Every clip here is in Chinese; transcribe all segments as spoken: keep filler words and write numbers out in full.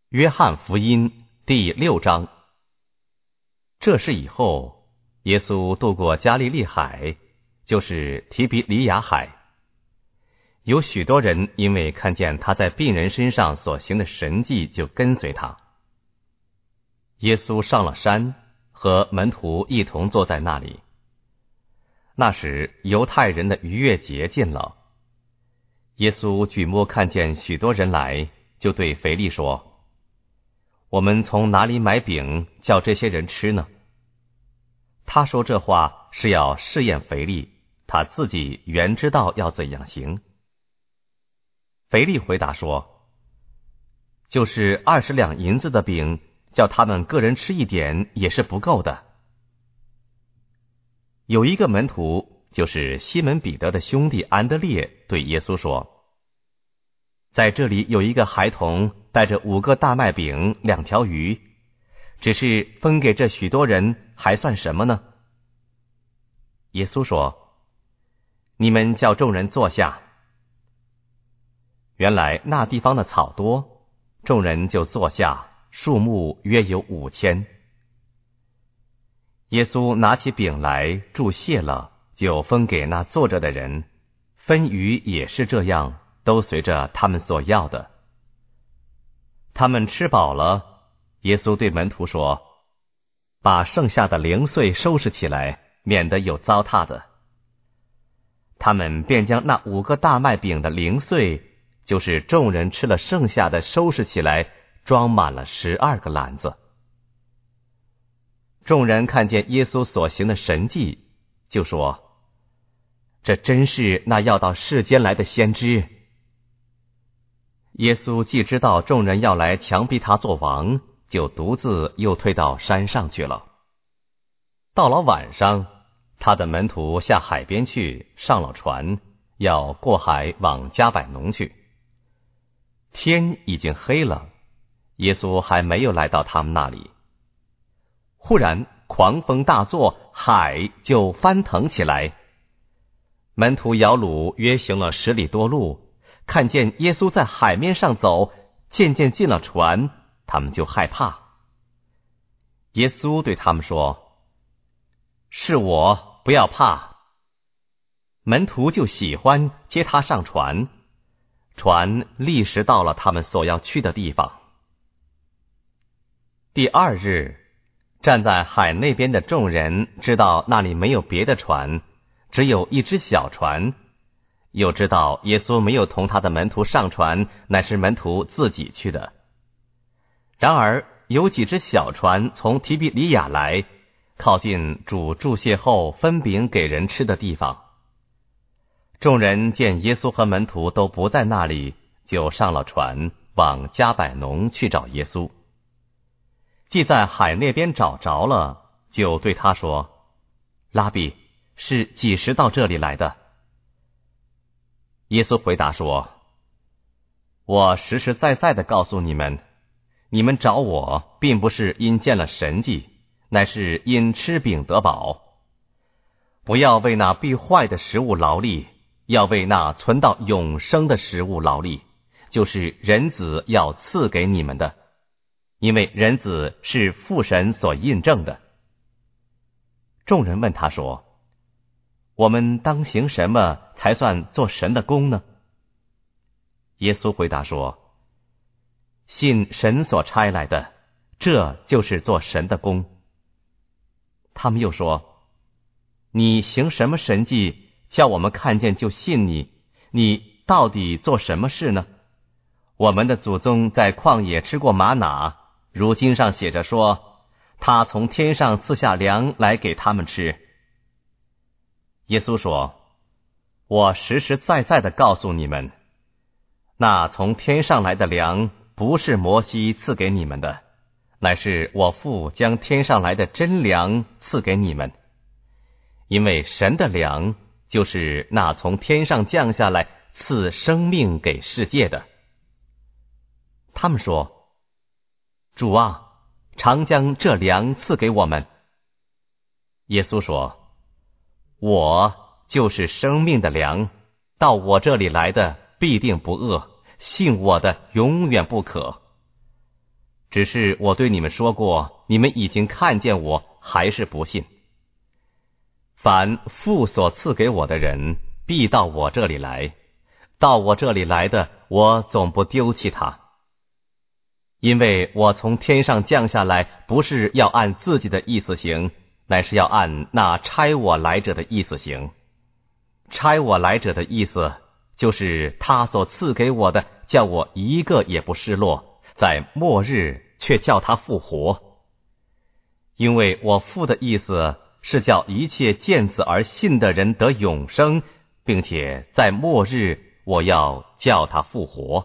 约翰福音第六章。这事以后，耶稣渡过加利利海，就是提比里亚海。有许多人因为看见他在病人身上所行的神迹，就跟随他。耶稣上了山，和门徒一同坐在那里。那时犹太人的逾越节近了，耶稣举目看见许多人来，就对腓力说：我们从哪里买饼叫这些人吃呢？他说这话是要试验腓力，他自己原知道要怎样行。腓力回答说：就是二十两银子的饼，叫他们个人吃一点也是不够的。有一个门徒，就是西门彼得的兄弟安德烈，对耶稣说：在这里有一个孩童带着五个大麦饼两条鱼，只是分给这许多人，还算什么呢？耶稣说：你们叫众人坐下。原来那地方的草多，众人就坐下，数目约有五千。耶稣拿起饼来，祝谢了，就分给那坐着的人，分鱼也是这样，都随着他们所要的。他们吃饱了，耶稣对门徒说：把剩下的零碎收拾起来，免得有糟蹋的。他们便将那五个大麦饼的零碎，就是众人吃了剩下的，收拾起来，装满了十二个篮子。众人看见耶稣所行的神迹，就说：这真是那要到世间来的先知。耶稣既知道众人要来强逼他做王，就独自又退到山上去了。到了晚上，他的门徒下海边去，上了船，要过海往迦百农去。天已经黑了，耶稣还没有来到他们那里。忽然狂风大作，海就翻腾起来。门徒摇橹约行了十里多路，看见耶稣在海面上走，渐渐进了船，他们就害怕。耶稣对他们说：是我，不要怕。门徒就喜欢接他上船，船立时到了他们所要去的地方。第二日，站在海那边的众人知道那里没有别的船，只有一只小船，又知道耶稣没有同他的门徒上船，乃是门徒自己去的。然而有几只小船从提比里亚来，靠近主祝谢后分饼给人吃的地方。众人见耶稣和门徒都不在那里，就上了船，往迦百农去找耶稣。既在海那边找着了，就对他说：拉比，是几时到这里来的？耶稣回答说：我实实在在的告诉你们，你们找我，并不是因见了神迹，乃是因吃饼得饱。不要为那必坏的食物劳力，要为那存到永生的食物劳力，就是人子要赐给你们的，因为人子是父神所印证的。众人问他说：我们当行什么才算做神的工呢？耶稣回答说：信神所差来的，这就是做神的工。他们又说：你行什么神迹，叫我们看见就信你？你到底做什么事呢？我们的祖宗在旷野吃过玛瑙，如经上写着说，他从天上赐下粮来给他们吃。耶稣说：我实实在在的告诉你们，那从天上来的粮，不是摩西赐给你们的，乃是我父将天上来的真粮赐给你们。因为神的粮，就是那从天上降下来赐生命给世界的。他们说：主啊，常将这粮赐给我们。耶稣说：我就是生命的粮，到我这里来的必定不饿，信我的永远不渴。 只是我对你们说过，你们已经看见我，还是不信。凡父所赐给我的人，必到我这里来，到我这里来的，我总不丢弃他。因为我从天上降下来，不是要按自己的意思行，乃是要按那差我来者的意思行。差我来者的意思，就是他所赐给我的，叫我一个也不失落，在末日却叫他复活。因为我父的意思是叫一切见子而信的人得永生，并且在末日我要叫他复活。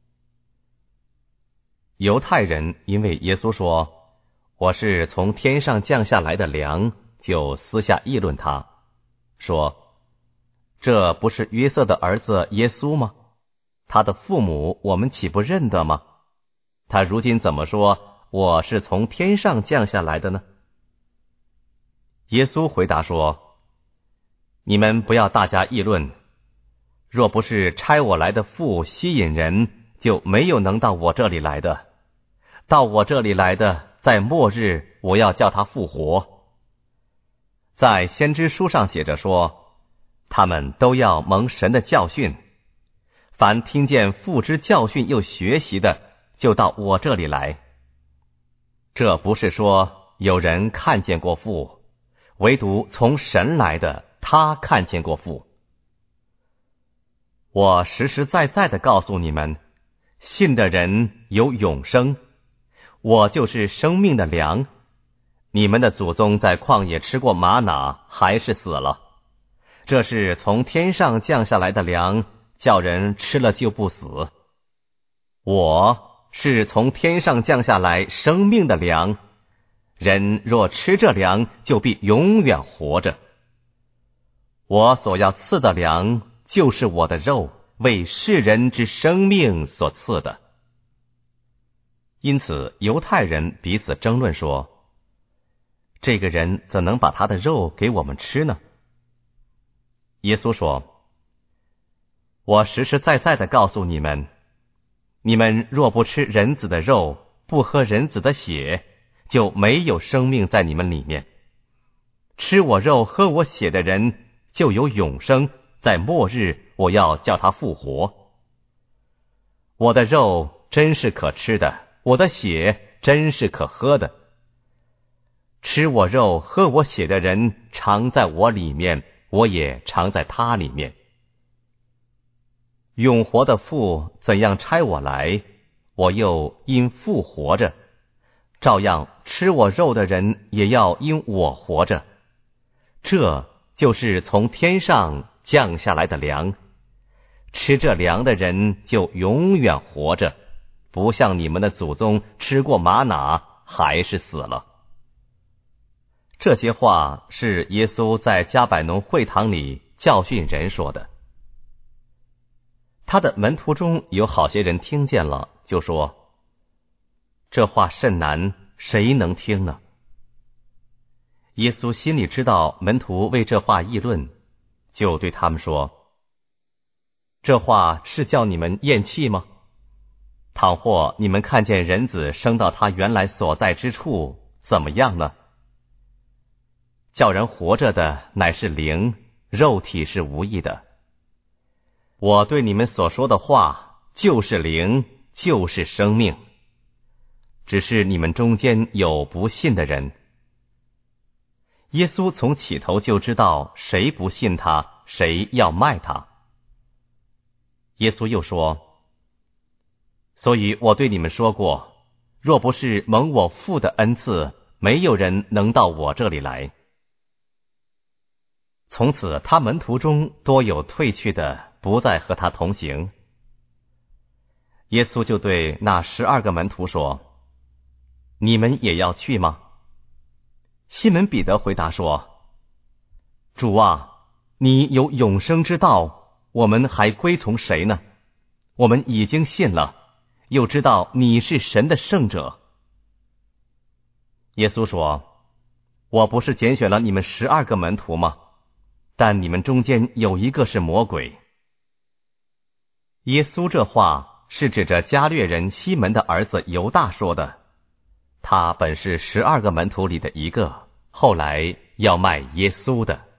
犹太人因为耶稣说我是从天上降下来的粮，就私下议论他，说这不是约瑟的儿子耶稣吗？他的父母我们岂不认得吗？他如今怎么说我是从天上降下来的呢？耶稣回答说，你们不要大家议论，若不是差我来的父吸引人，就没有能到我这里来的。到我这里来的，在末日我要叫他复活。在先知书上写着说，他们都要蒙神的教训，凡听见父之教训又学习的，就到我这里来。这不是说有人看见过父，唯独从神来的，他看见过父。我实实在在的告诉你们，信的人有永生，我就是生命的粮。你们的祖宗在旷野吃过玛拿，还是死了。这是从天上降下来的粮，叫人吃了就不死。我是从天上降下来生命的粮，人若吃这粮，就必永远活着。我所要赐的粮，就是我的肉，为世人之生命所赐的。因此犹太人彼此争论说，这个人怎能把他的肉给我们吃呢？耶稣说，我实实在在的告诉你们，你们若不吃人子的肉，不喝人子的血，就没有生命在你们里面。吃我肉喝我血的人，就有永生，在末日我要叫他复活。我的肉真是可吃的，我的血真是可喝的。吃我肉喝我血的人常在我里面，我也常在他里面。永活的父怎样差我来，我又因父活着，照样吃我肉的人也要因我活着。这就是从天上降下来的粮，吃这粮的人就永远活着，不像你们的祖宗吃过玛拿，还是死了。这些话是耶稣在加百农会堂里教训人说的。他的门徒中有好些人听见了，就说，这话甚难，谁能听呢？耶稣心里知道门徒为这话议论，就对他们说，这话是叫你们厌弃吗？倘或你们看见人子升到他原来所在之处，怎么样呢？叫人活着的乃是灵，肉体是无益的。我对你们所说的话，就是灵，就是生命。只是你们中间有不信的人。耶稣从起头就知道谁不信他，谁要卖他。耶稣又说，所以我对你们说过，若不是蒙我父的恩赐，没有人能到我这里来。从此他门徒中多有退去的，不再和他同行。耶稣就对那十二个门徒说，你们也要去吗？西门彼得回答说，主啊，你有永生之道，我们还归从谁呢？我们已经信了，又知道你是神的圣者。耶稣说，我不是拣选了你们十二个门徒吗？但你们中间有一个是魔鬼。耶稣这话是指着加略人西门的儿子犹大说的， 他本是十二个门徒里的一个，后来要卖耶稣的。